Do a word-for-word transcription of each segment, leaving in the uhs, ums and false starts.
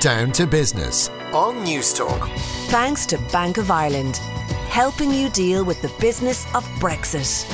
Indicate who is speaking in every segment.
Speaker 1: Down to Business on Newstalk.
Speaker 2: Thanks to Bank of Ireland, helping you deal with the business of Brexit.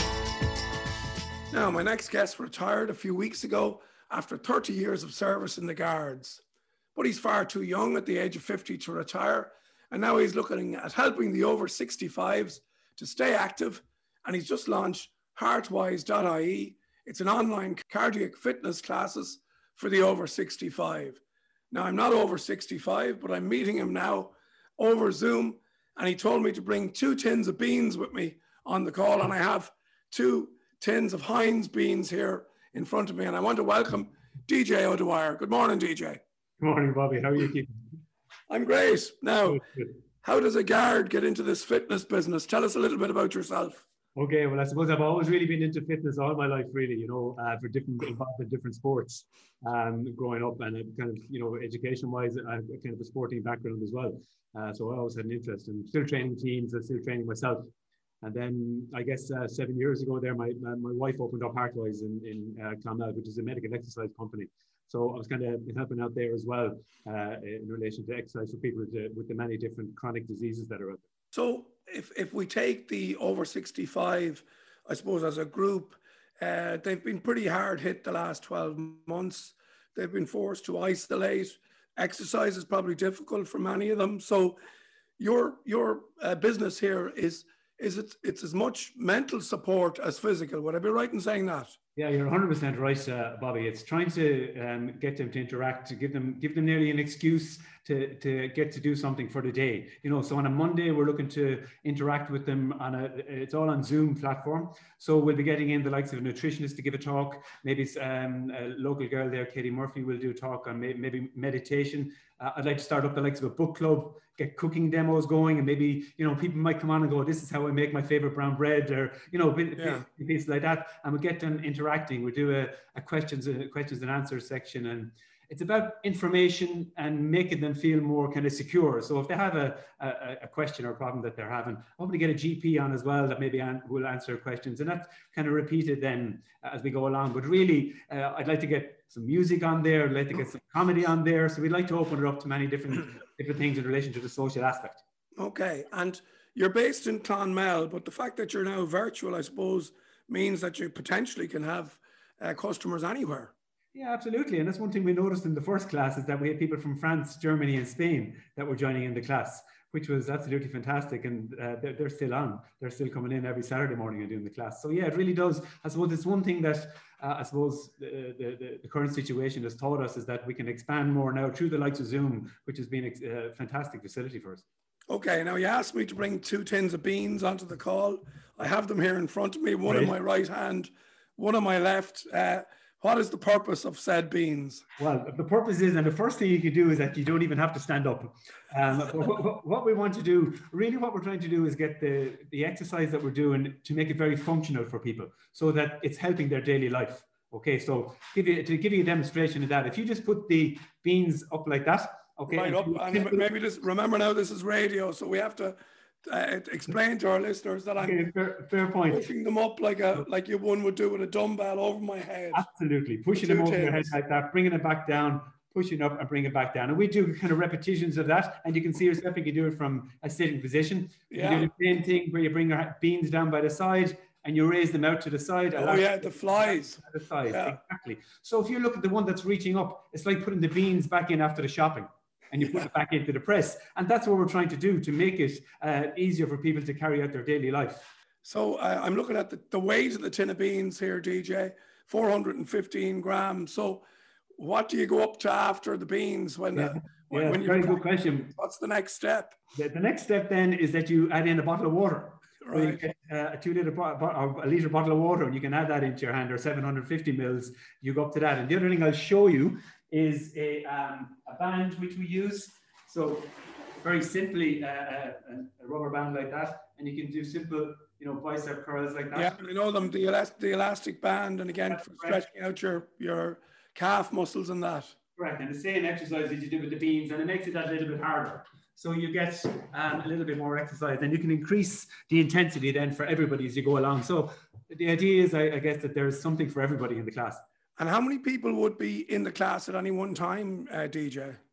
Speaker 3: Now, my next guest retired a few weeks ago after thirty years of service in the Guards. But he's far too young at the age of fifty to retire, and now he's looking at helping the over sixty-fives to stay active, and he's just launched heartwise dot I E. It's an online cardiac fitness classes for the over sixty-five. Now, I'm not over sixty-five, but I'm meeting him now over Zoom, and he told me to bring two tins of beans with me on the call, and I have two tins of Heinz beans here in front of me, and I want to welcome D J O'Dwyer. Good morning, D J.
Speaker 4: Good morning, Bobby. How are you keeping?
Speaker 3: I'm great. Now,
Speaker 4: Good, good.
Speaker 3: How does a guard get into this fitness business? Tell us a little bit about yourself.
Speaker 4: Okay, well, I suppose I've always really been into fitness all my life, really, you know, uh, for different, involved in different sports um, growing up, and uh, kind of, you know, education-wise, I have kind of a sporting background as well. Uh, so I always had an interest in still training teams and still training myself. And then I guess uh, seven years ago there, my, my, my wife opened up Heartwise in, in uh, Clonmel, which is a medical exercise company. So I was kind of helping out there as well uh, in relation to exercise for people with the, with the many different chronic diseases that are out there.
Speaker 3: So if, if we take the over sixty-five, I suppose as a group, uh, they've been pretty hard hit the last twelve months. They've been forced to isolate. Exercise is probably difficult for many of them. So your, your uh, business here is, is it, it's as much mental support as physical. Would I be right in saying that?
Speaker 4: Yeah, you're one hundred percent right, uh, Bobby. It's trying to um, get them to interact, to give them give them nearly an excuse to, to get to do something for the day. You know, so on a Monday, we're looking to interact with them on a, it's all on Zoom platform. So we'll be getting in the likes of a nutritionist to give a talk. Maybe um, a local girl there, Katie Murphy, will do a talk on maybe, maybe meditation. Uh, I'd like to start up the likes of a book club, get cooking demos going, and maybe, you know, people might come on and go, this is how I make my favorite brown bread, or, you know, yeah. pieces like that. And we get them interacting. We do a, a questions, a questions and answers section, and it's about information and making them feel more kind of secure. So if they have a, a, a question or a problem that they're having, hoping to get a G P on as well that maybe an, will answer questions, and that's kind of repeated then as we go along. But really, uh, I'd like to get some music on there. I'd like to get some comedy on there. So we'd like to open it up to many different different things in relation to the social aspect.
Speaker 3: Okay, and you're based in Clonmel, but the fact that you're now virtual, I suppose, means that you potentially can have uh, customers anywhere.
Speaker 4: Yeah, absolutely. And that's one thing we noticed in the first class, is that we had people from France, Germany and Spain that were joining in the class, which was absolutely fantastic. And uh, they're, they're still on. They're still coming in every Saturday morning and doing the class. So yeah, it really does. I suppose it's one thing that uh, I suppose the, the, the current situation has taught us, is that we can expand more now through the likes of Zoom, which has been a fantastic facility for us. Okay,
Speaker 3: now you asked me to bring two tins of beans onto the call. I have them here in front of me, one
Speaker 4: right.
Speaker 3: in my right hand, one on my left. Uh, What is the purpose of said beans?
Speaker 4: Well, the purpose is, and the first thing you can do is that you don't even have to stand up. Um, what, what we want to do, really what we're trying to do is get the, the exercise that we're doing to make it very functional for people, so that it's helping their daily life. Okay, so give you, to give you a demonstration of that, if you just put the beans up like that, okay.
Speaker 3: Right up, and maybe just remember now this is radio, so we have to Uh, explain to our listeners that I'm
Speaker 4: okay, fair, fair point.
Speaker 3: pushing them up like a like you one would do with a dumbbell over my head.
Speaker 4: Absolutely, pushing them over your head like that, bringing it back down, pushing up and bring it back down. And we do kind of repetitions of that, and you can see yourself. You can do it from a sitting position. You
Speaker 3: yeah.
Speaker 4: do the same thing where you bring your beans down by the side and you raise them out to the side.
Speaker 3: Oh yeah, the flies.
Speaker 4: The side,
Speaker 3: yeah.
Speaker 4: exactly. So if you look at the one that's reaching up, it's like putting the beans back in after the shopping. And you put yeah. it back into the press. And that's what we're trying to do, to make it uh, easier for people to carry out their daily life.
Speaker 3: So uh, I'm looking at the, the weight of the tin of beans here, D J, four hundred fifteen grams. So what do you go up to after the beans? When,
Speaker 4: yeah.
Speaker 3: uh, when,
Speaker 4: yeah,
Speaker 3: when you
Speaker 4: very good question.
Speaker 3: What's the next step?
Speaker 4: The, the next step then is that you add in a bottle of water.
Speaker 3: Right.
Speaker 4: You get uh, a two liter bo- bo- or a liter bottle of water, and you can add that into your hand, or seven hundred fifty mils. You go up to that. And the other thing I'll show you is a, um, a band which we use. So very simply, uh, a, a rubber band like that, and you can do simple, you know, bicep curls like that.
Speaker 3: Yeah, I know them, the, elast- the elastic band, and again, for stretching out your, your calf muscles and that.
Speaker 4: Correct, and the same exercise as you do with the beans, and it makes it that little bit harder. So you get um, a little bit more exercise, and you can increase the intensity then for everybody as you go along. So the idea is, I, I guess, that there's something for everybody in the class.
Speaker 3: And how many people would be in the class at any one time, uh, D J?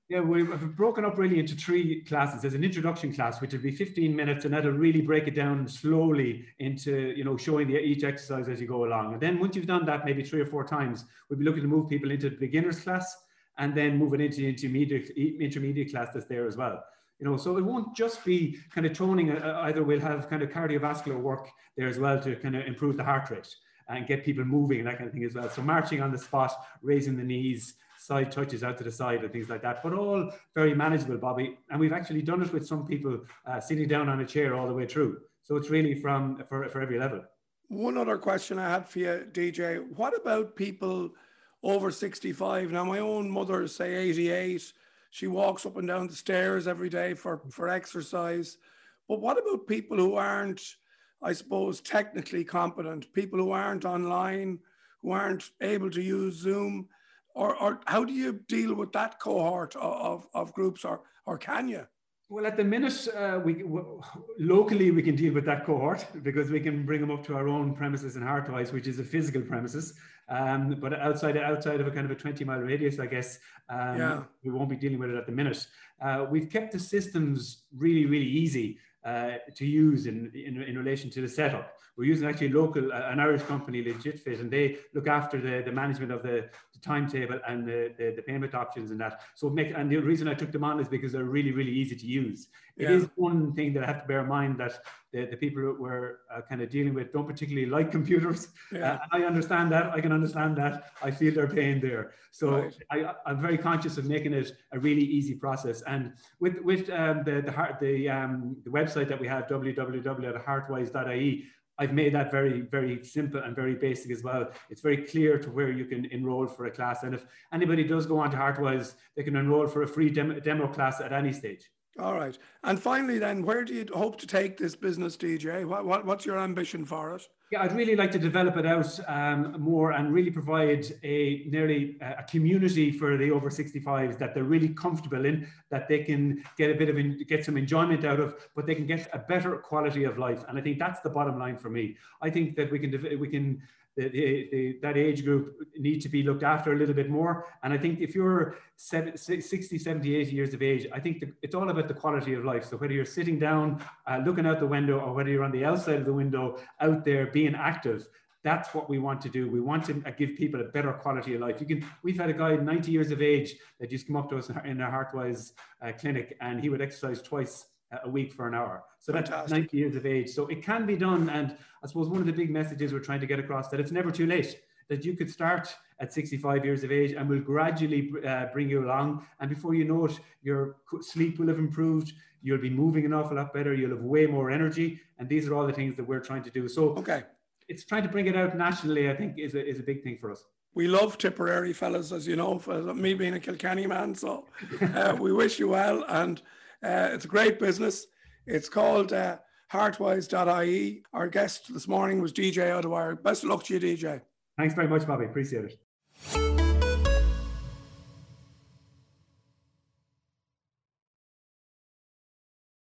Speaker 4: Yeah, we've broken up really into three classes. There's an introduction class, which will be fifteen minutes, and that'll really break it down slowly into, you know, showing the, each exercise as you go along. And then once you've done that maybe three or four times, we'll be looking to move people into the beginners class and then moving into the intermediate, intermediate class that's there as well. You know, so it won't just be kind of toning, uh, either we'll have kind of cardiovascular work there as well to kind of improve the heart rate and get people moving and that kind of thing as well. So marching on the spot, raising the knees, side touches out to the side and things like that, but all very manageable, Bobby. And we've actually done it with some people uh, sitting down on a chair all the way through. So it's really from for, for every level.
Speaker 3: One other question I had for you, D J, what about people over sixty-five? Now, my own mother is, say, eighty-eight. She walks up and down the stairs every day for, for exercise. But what about people who aren't, I suppose, technically competent, people who aren't online, who aren't able to use Zoom? Or, or how do you deal with that cohort of, of groups, or, or can you?
Speaker 4: Well, at the minute, uh, we w- locally we can deal with that cohort because we can bring them up to our own premises in Heartwise, which is a physical premises. Um, but outside outside of a kind of a twenty mile radius, I guess, um, yeah. we won't be dealing with it at the minute. Uh, we've kept the systems really, really easy uh, to use in, in in relation to the setup. We're using actually local, uh, an Irish company, LegitFit, and they look after the, the management of the, the timetable and the, the, the payment options and that. So make, and the reason I took them on is because they're really, really easy to use. It yeah. is one thing that I have to bear in mind, that the, the people that we're uh, kind of dealing with don't particularly like computers. Yeah. Uh, I understand that. I can understand that. I feel their pain there. So right. I, I'm very conscious of making it a really easy process. And with with um, the the, heart, the, um, the website that we have, w w w dot heartwise dot i e, I've made that very, very simple and very basic as well. It's very clear to where you can enroll for a class. And if anybody does go on to Heartwise, they can enroll for a free demo, demo class at any stage.
Speaker 3: All right. And finally then, where do you hope to take this business, D J? What, what, what's your ambition for it?
Speaker 4: Yeah, I'd really like to develop it out um, more and really provide a nearly a community for the over sixty-fives that they're really comfortable in, that they can get a bit of in, get some enjoyment out of, but they can get a better quality of life. And I think that's the bottom line for me. I think that we can we can the, the, the, that age group need to be looked after a little bit more. And I think if you're sixty, seventy, eighty years of age, I think the, it's all about the quality of life. So whether you're sitting down, uh, looking out the window, or whether you're on the outside of the window, out there being active, that's what we want to do. We want to give people a better quality of life. You can. We've had a guy ninety years of age that used to come up to us in our Heartwise uh, clinic, and he would exercise twice a week for an hour. So Fantastic. That's ninety years of age. So it can be done. And I suppose one of the big messages we're trying to get across, that it's never too late, that you could start at sixty-five years of age and we'll gradually uh, bring you along. And before you know it, your sleep will have improved. You'll be moving an awful lot better. You'll have way more energy. And these are all the things that we're trying to do. So okay. It's trying to bring it out nationally, I think, is a, is a big thing for us.
Speaker 3: We love Tipperary, fellas, as you know, for me being a Kilkenny man. So uh, we wish you well. And uh, it's a great business. It's called uh, heartwise dot i e. Our guest this morning was D J O'Dwyer. Best of luck to you, D J.
Speaker 4: Thanks very much, Bobby. Appreciate it.